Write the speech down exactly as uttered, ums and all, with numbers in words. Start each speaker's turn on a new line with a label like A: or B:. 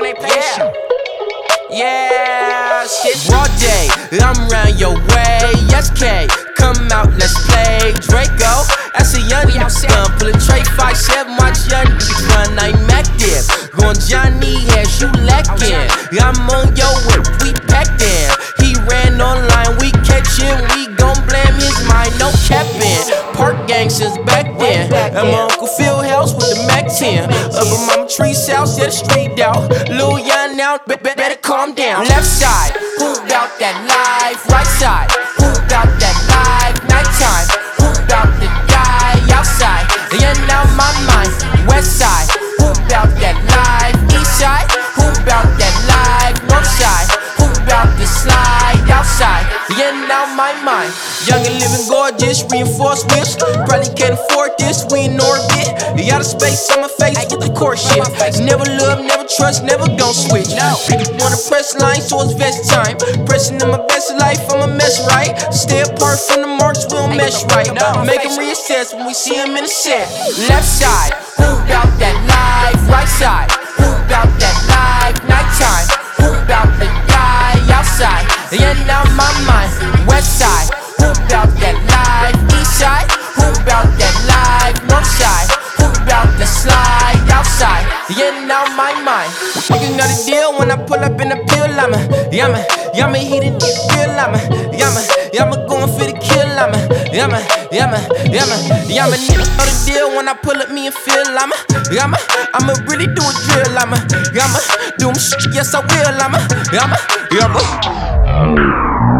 A: they patient.
B: Yeah, yeah, shit. Broad day, I'm round your way. Yes, K, come out, let's play. Draco, that's a young gun. Pull a tray, five, seven, watch young run. I'm active. Going Johnny, has you lacking. I'm on your whip, we packed in. He ran online, we catch him, we gon' blame his mind, no capping. Park gangsters back then. And my Uncle Phil house with the Mac ten. Up in Mama Tree's house, yeah, the street out. Lil Young now, be be better calm down. Left side, who bout that life? Right side, who bout that life? Nighttime, who bout the guy outside? Yeah, now my mind. West side, who bout that life? East side, who bout that life? North side, who bout the slide outside? Yeah, now my mind. Young and living gorgeous, reinforced wheels. Probably can't afford this, we in orbit. You out of space on my face with the core shit. Never love, never trust, never gon' switch. Wanna press line, so it's vest time. Pressing in my best life, I'm a mess, right? Stay apart from the marks, we don't mesh right. Make them reassess when we see them in the set. Left side, who bout that life? Right side, who bout that life? Nighttime, who bout the guy outside? Yeah, now my mind. West side, who bout that life? East side, who bout that life? North side, who bout the slide outside? Yeah, now my mind. Nigga got a deal when I pull up in the pill, I'm a Yama, Yama, he the deal, I'm a Yama, Yama going for the kill, I'm a Yama, Yama, Yama, Yama, nigga got a deal when I pull up me and feel, I'm a Yama, I'ma really do a drill, I'm a Yama, do them shit, yes I will, I'm a Yama, Yama.